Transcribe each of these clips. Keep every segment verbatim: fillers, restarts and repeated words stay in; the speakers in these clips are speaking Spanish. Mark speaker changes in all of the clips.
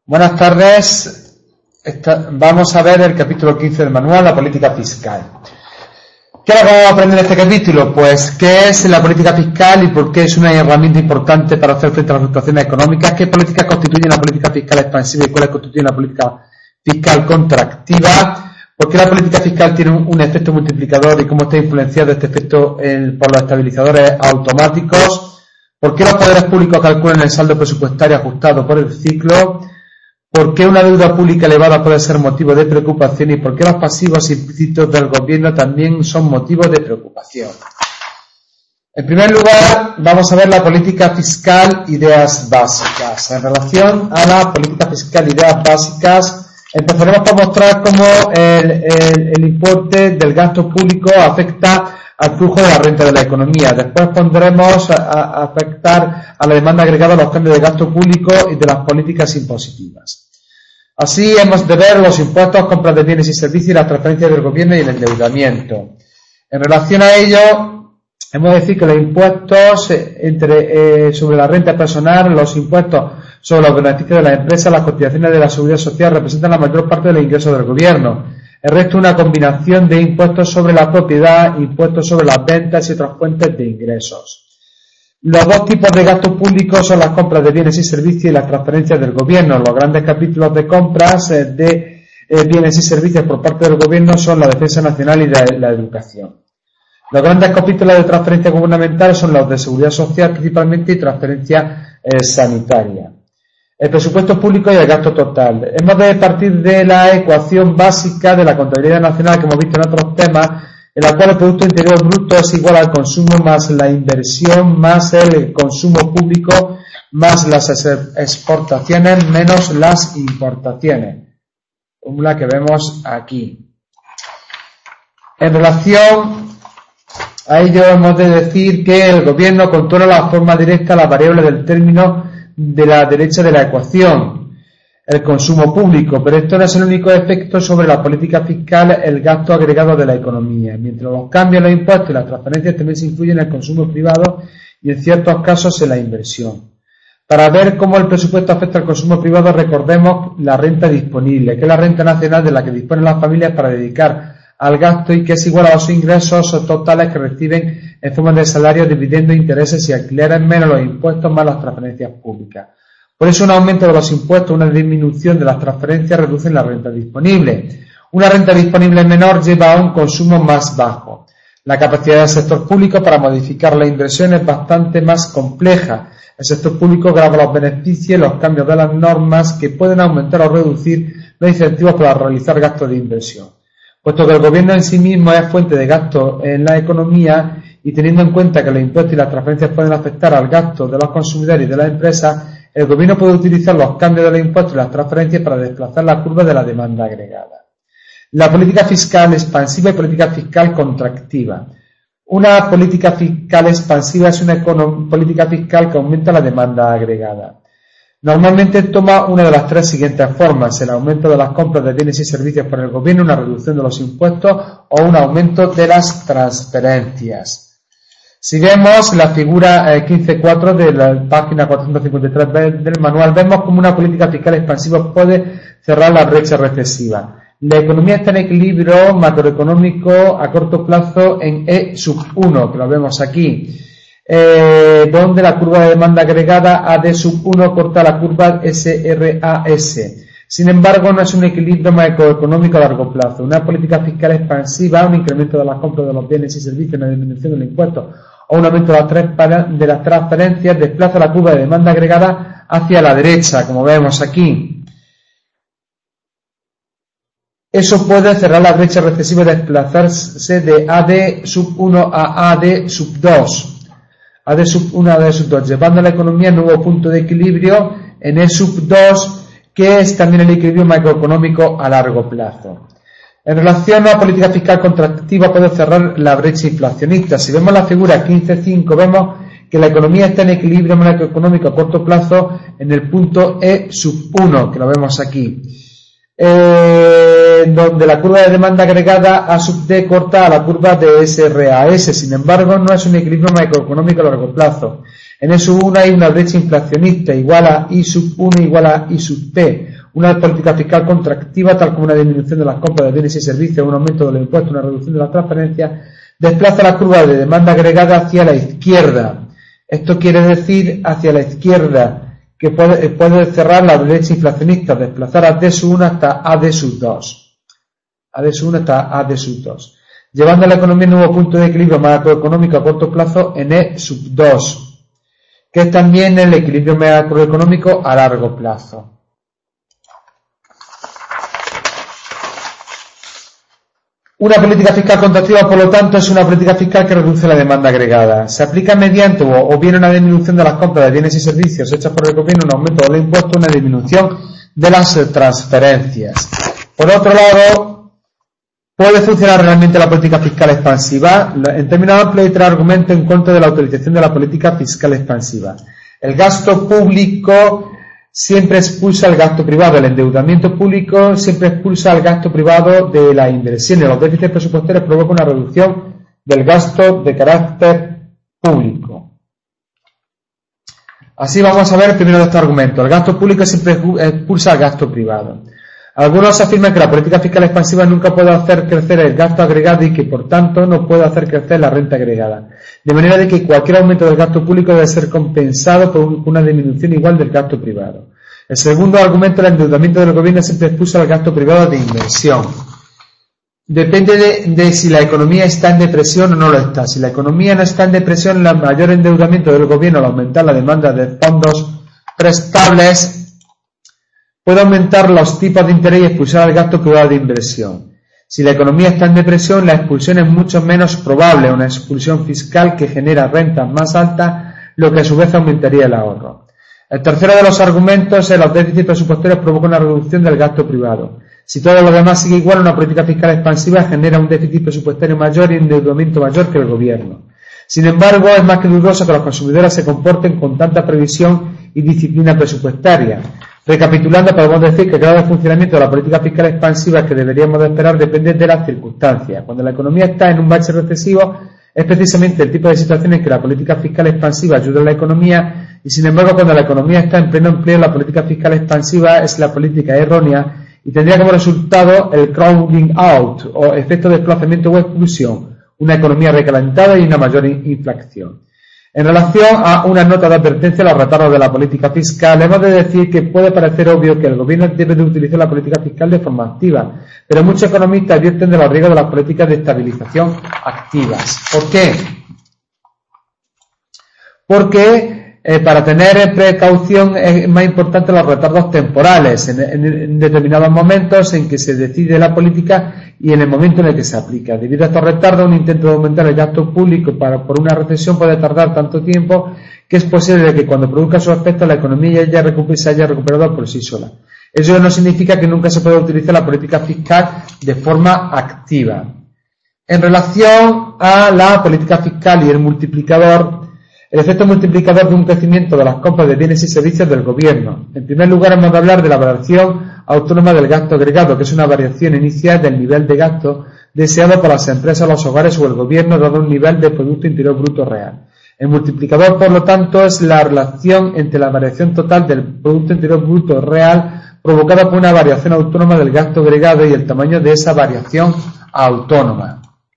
Speaker 1: Buenas tardes. Esta, vamos a ver el capítulo quince del manual, la política fiscal. ¿Qué es lo que vamos a aprender en este capítulo? Pues qué es la política fiscal y por qué es una herramienta importante para hacer frente a las fluctuaciones económicas, qué políticas constituyen la política fiscal expansiva y cuáles constituyen la política fiscal contractiva, por qué la política fiscal tiene un, un efecto multiplicador y cómo está influenciado este efecto en, por los estabilizadores automáticos, por qué los poderes públicos calculan el saldo presupuestario ajustado por el ciclo, ¿por qué una deuda pública elevada puede ser motivo de preocupación y por qué los pasivos implícitos del gobierno también son motivo de preocupación? En primer lugar, vamos a ver la política fiscal, ideas básicas. En relación a la política fiscal, ideas básicas, empezaremos por mostrar cómo el, el, el importe del gasto público afecta al flujo de la renta de la economía. Después pondremos a, a afectar a la demanda agregada los cambios de gasto público y de las políticas impositivas. Así hemos de ver los impuestos, compras de bienes y servicios y las transferencias del gobierno y el endeudamiento. En relación a ello, hemos de decir que los impuestos entre, eh, sobre la renta personal, los impuestos sobre los beneficios de las empresas, las cotizaciones de la seguridad social representan la mayor parte de los ingresos del gobierno. El resto es una combinación de impuestos sobre la propiedad, impuestos sobre las ventas y otras fuentes de ingresos. Los dos tipos de gasto público son las compras de bienes y servicios y las transferencias del gobierno. Los grandes capítulos de compras de bienes y servicios por parte del gobierno son la defensa nacional y la, la educación. Los grandes capítulos de transferencias gubernamentales son los de seguridad social principalmente y transferencias eh, sanitarias. El presupuesto público y el gasto total. Hemos de partir de la ecuación básica de la contabilidad nacional que hemos visto en otros temas, en la cual el Producto Interior Bruto es igual al consumo más la inversión más el consumo público más las exportaciones menos las importaciones. Fórmula que vemos aquí. En relación a ello hemos de decir que el gobierno controla la forma directa la variable del término de la derecha de la ecuación, el consumo público, pero esto no es el único efecto sobre la política fiscal, el gasto agregado de la economía. Mientras los cambios, los impuestos y las transferencias también se influyen en el consumo privado y en ciertos casos en la inversión. Para ver cómo el presupuesto afecta al consumo privado, recordemos la renta disponible, que es la renta nacional de la que disponen las familias para dedicar al gasto y que es igual a los ingresos totales que reciben en forma de salarios, dividendos, intereses y alquileres, menos los impuestos más las transferencias públicas. Por eso un aumento de los impuestos, una disminución de las transferencias reducen la renta disponible. Una renta disponible menor lleva a un consumo más bajo. La capacidad del sector público para modificar la inversión es bastante más compleja. El sector público grava los beneficios y los cambios de las normas que pueden aumentar o reducir los incentivos para realizar gastos de inversión. Puesto que el gobierno en sí mismo es fuente de gasto en la economía y teniendo en cuenta que los impuestos y las transferencias pueden afectar al gasto de los consumidores y de las empresas, el gobierno puede utilizar los cambios de los impuestos y las transferencias para desplazar la curva de la demanda agregada. La política fiscal expansiva y política fiscal contractiva. Una política fiscal expansiva es una política fiscal que aumenta la demanda agregada. Normalmente toma una de las tres siguientes formas: el aumento de las compras de bienes y servicios por el gobierno, una reducción de los impuestos o un aumento de las transferencias. Si vemos la figura eh, quince punto cuatro de la página cuatrocientos cincuenta y tres del manual, vemos como una política fiscal expansiva puede cerrar la brecha recesiva. La economía está en equilibrio macroeconómico a corto plazo en E sub uno, que lo vemos aquí, eh, donde la curva de demanda agregada A D sub uno corta la curva S R A S. Sin embargo, no es un equilibrio macroeconómico a largo plazo. Una política fiscal expansiva, un incremento de las compras de los bienes y servicios, una disminución de los impuestos o un aumento de las transferencias desplaza la curva de demanda agregada hacia la derecha, como vemos aquí. Eso puede cerrar la brecha recesiva y desplazarse de A D sub uno a A D sub dos. A D sub uno a A D sub dos, llevando a la economía a un nuevo punto de equilibrio en E sub dos, que es también el equilibrio macroeconómico a largo plazo. En relación a la política fiscal contractiva puede cerrar la brecha inflacionista. Si vemos la figura quince punto cinco, vemos que la economía está en equilibrio macroeconómico a corto plazo en el punto E sub uno, que lo vemos aquí, eh, donde la curva de demanda agregada A sub D corta a la curva de S R A S. Sin embargo, no es un equilibrio macroeconómico a largo plazo. En E sub uno hay una brecha inflacionista igual a I sub uno igual a I sub P, Una política fiscal contractiva, tal como una disminución de las compras de bienes y servicios, un aumento de los impuestos, una reducción de las transferencias, desplaza la curva de demanda agregada hacia la izquierda. Esto quiere decir hacia la izquierda, que puede, puede cerrar la derecha inflacionista, desplazar a D sub uno hasta A D sub dos. A D sub uno hasta A D sub dos. Llevando a la economía a un nuevo punto de equilibrio macroeconómico a corto plazo en E sub dos, que es también el equilibrio macroeconómico a largo plazo. Una política fiscal contractiva, por lo tanto, es una política fiscal que reduce la demanda agregada. Se aplica mediante o, o bien una disminución de las compras de bienes y servicios hechas por el gobierno, un aumento de los impuestos, una disminución de las transferencias. Por otro lado, ¿puede funcionar realmente la política fiscal expansiva? En términos amplios hay tres argumentos en contra de la utilización de la política fiscal expansiva. El gasto público siempre expulsa el gasto privado, el endeudamiento público siempre expulsa el gasto privado de la inversión, y los déficits presupuestarios provocan una reducción del gasto de carácter público. Así vamos a ver el primero de estos argumentos. El gasto público siempre expulsa el gasto privado. Algunos afirman que la política fiscal expansiva nunca puede hacer crecer el gasto agregado y que por tanto no puede hacer crecer la renta agregada. De manera de que cualquier aumento del gasto público debe ser compensado por una disminución igual del gasto privado. El segundo argumento, el endeudamiento del gobierno siempre expulsa el gasto privado de inversión. Depende de, de si la economía está en depresión o no lo está. Si la economía no está en depresión, el mayor endeudamiento del gobierno al aumentar la demanda de fondos prestables puede aumentar los tipos de interés y expulsar el gasto privado de inversión. Si la economía está en depresión, la expulsión es mucho menos probable, una expulsión fiscal que genera rentas más altas, lo que a su vez aumentaría el ahorro. El tercero de los argumentos es los déficits presupuestarios provocan una reducción del gasto privado. Si todo lo demás sigue igual, una política fiscal expansiva genera un déficit presupuestario mayor y un endeudamiento mayor que el gobierno. Sin embargo, es más que dudoso que los consumidores se comporten con tanta previsión y disciplina presupuestaria. Recapitulando, podemos decir que el grado de funcionamiento de la política fiscal expansiva que deberíamos de esperar depende de las circunstancias. Cuando la economía está en un bache recesivo, es precisamente el tipo de situaciones en que la política fiscal expansiva ayuda a la economía, y sin embargo, cuando la economía está en pleno empleo, la política fiscal expansiva es la política errónea y tendría como resultado el crowding out, o efecto de desplazamiento o exclusión, una economía recalentada y una mayor inflación. En relación a una nota de advertencia a los retardos de la política fiscal, hemos de decir que puede parecer obvio que el gobierno debe de utilizar la política fiscal de forma activa, pero muchos economistas advierten de los riesgos de las políticas de estabilización activas. ¿Por qué? Porque eh, para tener precaución es más importante los retardos temporales, en, en, en determinados momentos en que se decide la política y en el momento en el que se aplica. Debido a estos retardos, un intento de aumentar el gasto público para, por una recesión puede tardar tanto tiempo que es posible que cuando produzca su efecto la economía ya se haya recuperado por sí sola. Eso no significa que nunca se pueda utilizar la política fiscal de forma activa. En relación a la política fiscal y el multiplicador, el efecto multiplicador de un crecimiento de las compras de bienes y servicios del gobierno. En primer lugar, hemos de hablar de la variación autónoma del gasto agregado, que es una variación inicial del nivel de gasto deseado por las empresas, los hogares o el gobierno, dado un nivel de Producto Interior Bruto real. El multiplicador, por lo tanto, es la relación entre la variación total del Producto Interior Bruto real provocada por una variación autónoma del gasto agregado y el tamaño de esa variación autónoma.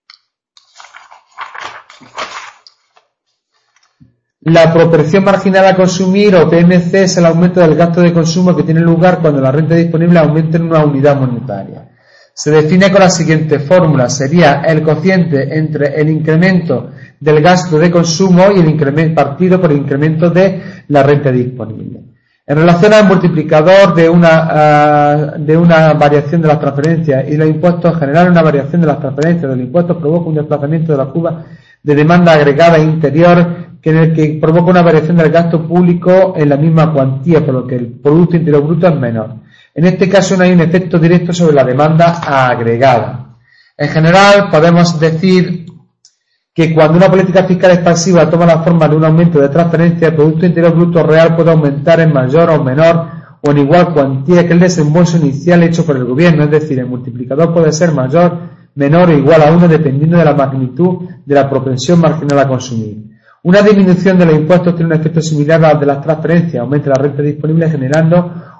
Speaker 1: La proporción marginal a consumir, o P M C, es el aumento del gasto de consumo que tiene lugar cuando la renta disponible aumenta en una unidad monetaria. Se define con la siguiente fórmula. Sería el cociente entre el incremento del gasto de consumo y el incremento partido por el incremento de la renta disponible. En relación al multiplicador de una, uh, de una variación de las transferencias y los impuestos, en general una variación de las transferencias de los impuestos provoca un desplazamiento de la curva de demanda agregada interior, que en el que provoca una variación del gasto público en la misma cuantía, por lo que el Producto Interior Bruto es menor. En este caso no hay un efecto directo sobre la demanda agregada. En general, podemos decir que cuando una política fiscal expansiva toma la forma de un aumento de transferencia, el Producto Interior Bruto real puede aumentar en mayor o menor o en igual cuantía que el desembolso inicial hecho por el gobierno, es decir, el multiplicador puede ser mayor, menor o igual a uno dependiendo de la magnitud de la propensión marginal a consumir. Una disminución de los impuestos tiene un efecto similar al de las transferencias, aumenta la renta disponible generando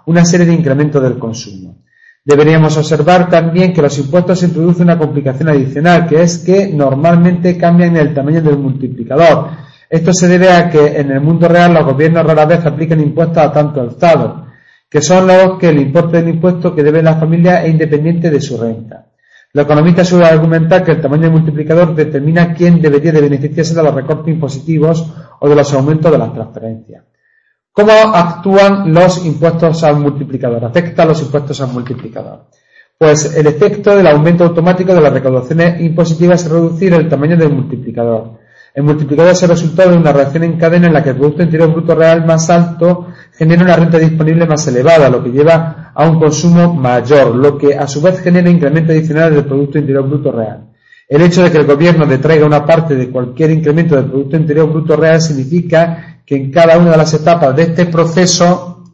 Speaker 1: una serie de incrementos del consumo. Deberíamos observar también que los impuestos introducen una complicación adicional, que es que normalmente cambian el tamaño del multiplicador. Esto se debe a que en el mundo real los gobiernos rara vez aplican impuestos a tanto alzados, que son los que el importe del impuesto que debe la familia es independiente de su renta. Los economistas suelen argumentar que el tamaño del multiplicador determina quién debería de beneficiarse de los recortes impositivos o de los aumentos de las transferencias. ¿Cómo actúan los impuestos al multiplicador? ¿Afectan los impuestos al multiplicador? Pues el efecto del aumento automático de las recaudaciones impositivas es reducir el tamaño del multiplicador. El multiplicador es el resultado de una reacción en cadena en la que el Producto Interior Bruto Real más alto genera una renta disponible más elevada, lo que lleva a un consumo mayor, lo que a su vez genera incrementos adicionales del Producto Interior Bruto Real. El hecho de que el gobierno detraiga una parte de cualquier incremento del Producto Interior Bruto Real significa que en cada una de las etapas de este proceso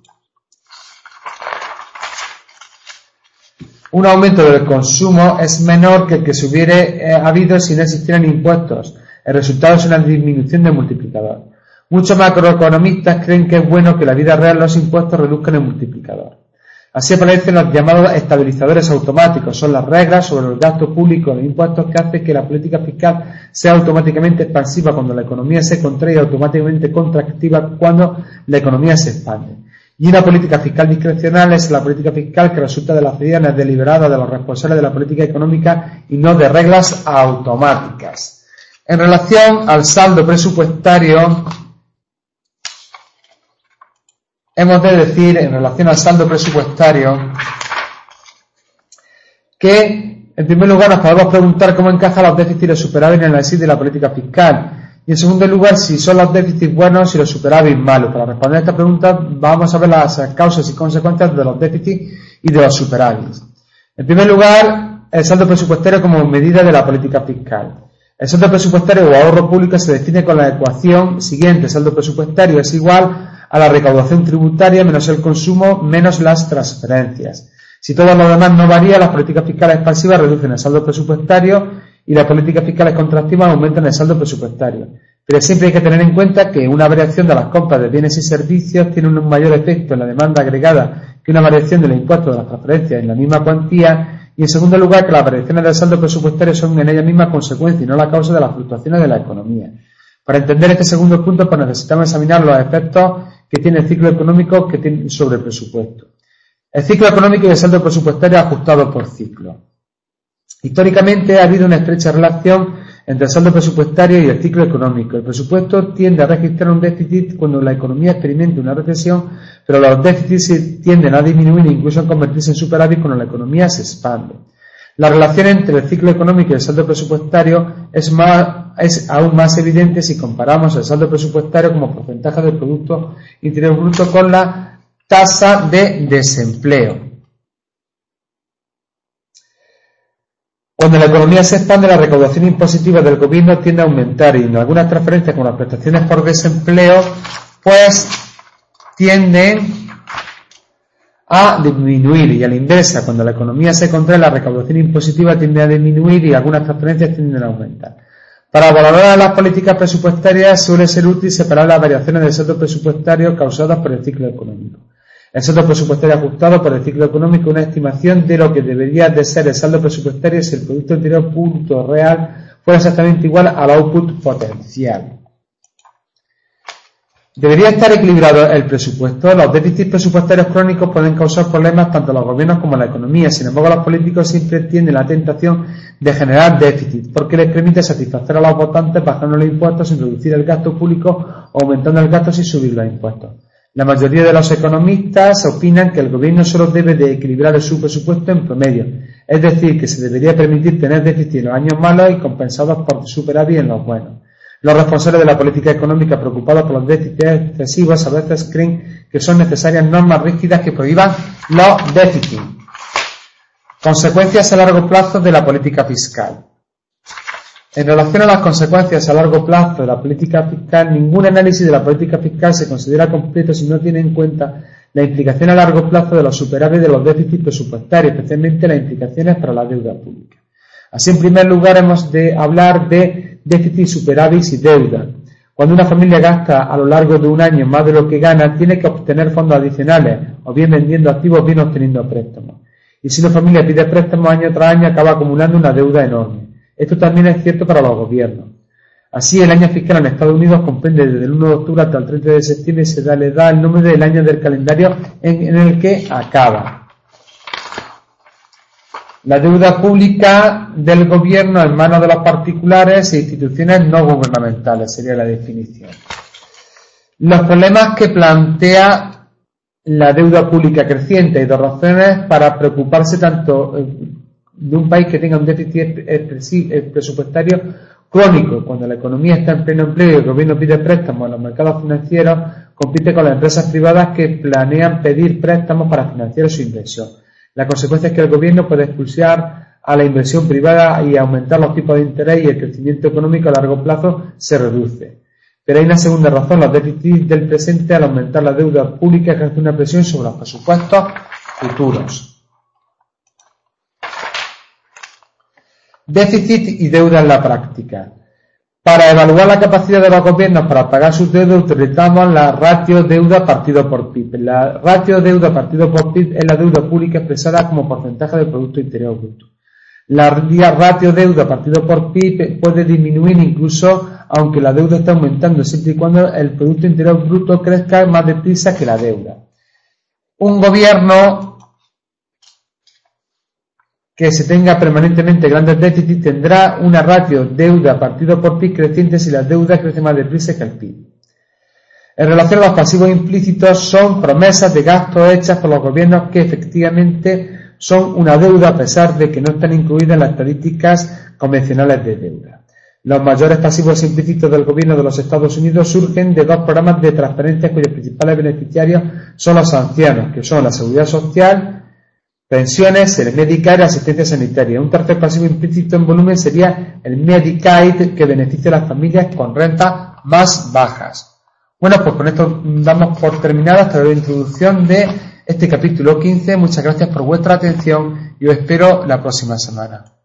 Speaker 1: un aumento del consumo es menor que el que se hubiera eh, habido si no existieran impuestos. El resultado es una disminución del multiplicador. Muchos macroeconomistas creen que es bueno que en la vida real los impuestos reduzcan el multiplicador. Así aparecen los llamados estabilizadores automáticos. Son las reglas sobre el gasto público y los impuestos que hacen que la política fiscal sea automáticamente expansiva cuando la economía se contrae y automáticamente contractiva cuando la economía se expande. Y una política fiscal discrecional es la política fiscal que resulta de las decisiones deliberadas de los responsables de la política económica y no de reglas automáticas. En relación al saldo presupuestario, hemos de decir, en relación al saldo presupuestario, que, en primer lugar, nos podemos preguntar cómo encajan los déficits y los superávit en el análisis de la política fiscal. Y, en segundo lugar, si son los déficits buenos y los superávit malos. Para responder a esta pregunta, vamos a ver las causas y consecuencias de los déficits y de los superávit. En primer lugar, el saldo presupuestario como medida de la política fiscal. El saldo presupuestario o ahorro público se define con la ecuación siguiente. El saldo presupuestario es igual a la recaudación tributaria menos el consumo menos las transferencias. Si todo lo demás no varía, las políticas fiscales expansivas reducen el saldo presupuestario y las políticas fiscales contractivas aumentan el saldo presupuestario. Pero siempre hay que tener en cuenta que una variación de las compras de bienes y servicios tiene un mayor efecto en la demanda agregada que una variación de los impuestos de las transferencias en la misma cuantía. Y en segundo lugar, que las variaciones del saldo presupuestario son en ella misma consecuencia y no la causa de las fluctuaciones de la economía. Para entender este segundo punto, pues necesitamos examinar los efectos que tiene el ciclo económico que tiene sobre el presupuesto. El ciclo económico y el saldo presupuestario ajustado por ciclo. Históricamente ha habido una estrecha relación entre el saldo presupuestario y el ciclo económico. El presupuesto tiende a registrar un déficit cuando la economía experimenta una recesión, pero los déficits tienden a disminuir e incluso a convertirse en superávit cuando la economía se expande. La relación entre el ciclo económico y el saldo presupuestario es, más, es aún más evidente si comparamos el saldo presupuestario como porcentaje del Producto Interior Bruto con la tasa de desempleo. Cuando la economía se expande, la recaudación impositiva del gobierno tiende a aumentar y en algunas transferencias como las prestaciones por desempleo, pues tienden a disminuir, y a la inversa, cuando la economía se contrae, la recaudación impositiva tiende a disminuir y algunas transferencias tienden a aumentar. Para valorar las políticas presupuestarias suele ser útil separar las variaciones del saldo presupuestario causadas por el ciclo económico. El saldo presupuestario ajustado por el ciclo económico es una estimación de lo que debería de ser el saldo presupuestario si el Producto Interior Bruto Real fuera exactamente igual al output potencial. Debería estar equilibrado el presupuesto. Los déficits presupuestarios crónicos pueden causar problemas tanto a los gobiernos como a la economía. Sin embargo, los políticos siempre tienen la tentación de generar déficit porque les permite satisfacer a los votantes bajando los impuestos sin reducir el gasto público o aumentando el gasto sin subir los impuestos. La mayoría de los economistas opinan que el gobierno solo debe de equilibrar su presupuesto en promedio, es decir, que se debería permitir tener déficit en los años malos y compensados por superávit en los buenos. Los responsables de la política económica preocupados por los déficits excesivos a veces creen que son necesarias normas rígidas que prohíban los déficits. Consecuencias a largo plazo de la política fiscal. En relación a las consecuencias a largo plazo de la política fiscal, ningún análisis de la política fiscal se considera completo si no tiene en cuenta la implicación a largo plazo de los superávit de los déficits presupuestarios, especialmente las implicaciones para la deuda pública. Así, en primer lugar, hemos de hablar de déficit, superávit y deuda. Cuando una familia gasta a lo largo de un año más de lo que gana, tiene que obtener fondos adicionales, o bien vendiendo activos o bien obteniendo préstamos. Y si una familia pide préstamos año tras año, acaba acumulando una deuda enorme. Esto también es cierto para los gobiernos. Así, el año fiscal en Estados Unidos comprende desde el uno de octubre hasta el treinta de septiembre y se da, le da el nombre del año del calendario en, en el que acaba. La deuda pública del gobierno en manos de los particulares e instituciones no gubernamentales sería la definición. Los problemas que plantea la deuda pública creciente y dos razones para preocuparse tanto de un país que tenga un déficit presupuestario crónico. Cuando la economía está en pleno empleo y el gobierno pide préstamos en los mercados financieros, compite con las empresas privadas que planean pedir préstamos para financiar su inversión. La consecuencia es que el gobierno puede expulsar a la inversión privada y aumentar los tipos de interés, y el crecimiento económico a largo plazo se reduce. Pero hay una segunda razón: los déficits del presente, al aumentar la deuda pública, ejerce una presión sobre los presupuestos futuros. Déficit y deuda en la práctica. Para evaluar la capacidad de los gobiernos para pagar sus deudas, utilizamos la ratio deuda partido por P I B. La ratio deuda partido por P I B es la deuda pública expresada como porcentaje del Producto Interior Bruto. La ratio deuda partido por P I B puede disminuir incluso aunque la deuda esté aumentando, siempre y cuando el Producto Interior Bruto crezca más deprisa que la deuda. Un gobierno que se tenga permanentemente grandes déficits tendrá una ratio deuda partido por P I B creciente si la deuda crece más deprisa que el P I B. En relación a los pasivos implícitos, son promesas de gastos hechas por los gobiernos que efectivamente son una deuda a pesar de que no están incluidas en las estadísticas convencionales de deuda. Los mayores pasivos implícitos del gobierno de los Estados Unidos surgen de dos programas de transferencias cuyos principales beneficiarios son los ancianos, que son la seguridad social, pensiones, el Medicare y la asistencia sanitaria. Un tercer pasivo implícito en volumen sería el Medicaid, que beneficia a las familias con rentas más bajas. Bueno, pues con esto damos por terminada esta breve introducción de este capítulo quince. Muchas gracias por vuestra atención y os espero la próxima semana.